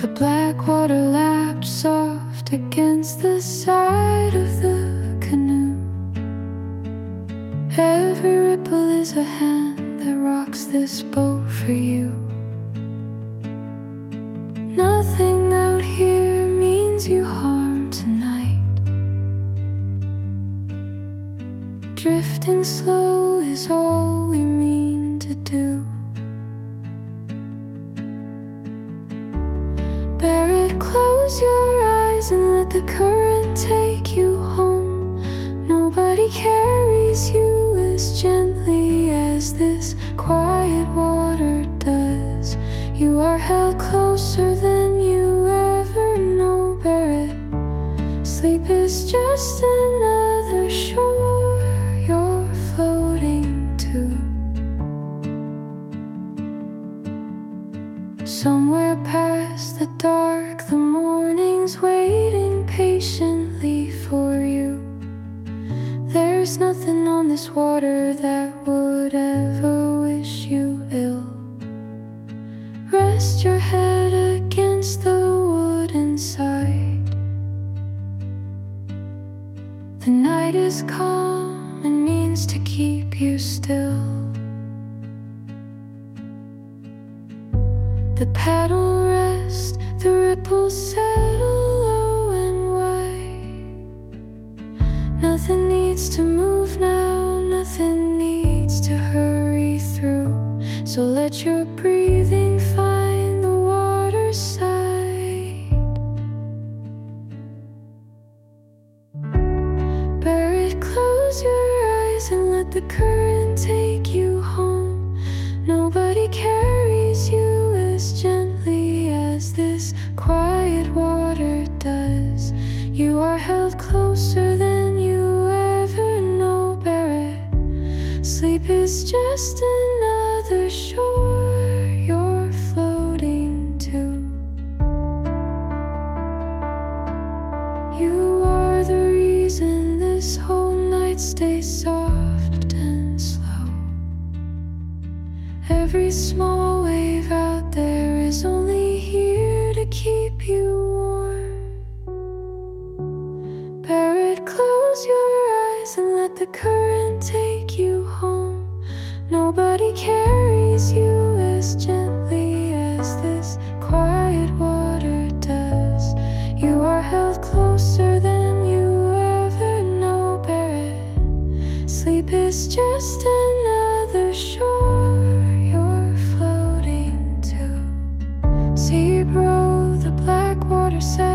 The black water lapped soft against the side of the canoe. Every ripple is a hand that rocks this boat for you. Nothing out here means you harm tonight. Drifting slow is all we mean to do. Barrett, close your eyes and let the current take you home. Nobody carries you as gently as this quiet water does. You are held closer than you ever know, Barrett. Sleep is just another shore you're floating to. Somewhere past the dark, the morning's waiting patiently for you. There's nothing on this water that would ever wish you ill. Rest your head against the wooden side. The night is calm and means to keep you still. The paddle rests, the ripples settle low and wide. Nothing needs to move now, nothing needs to hurry through. So let your breathing find the water's side. Barrett, close your eyes and let the current take you home. Nobody carries you as gently as this quiet water does. You are held closer than you ever know, Barrett. Sleep is just another shore you're floating to. You are the reason this whole night stays soft and slow. Every small wave out there is only here to keep you warm. Barrett, close your eyes and let the current take you home. Nobody carries you as gently as this quiet water does. You are held closer than you ever know, Barrett. Sleep is just another shore you're floating to. See, bro, the black water says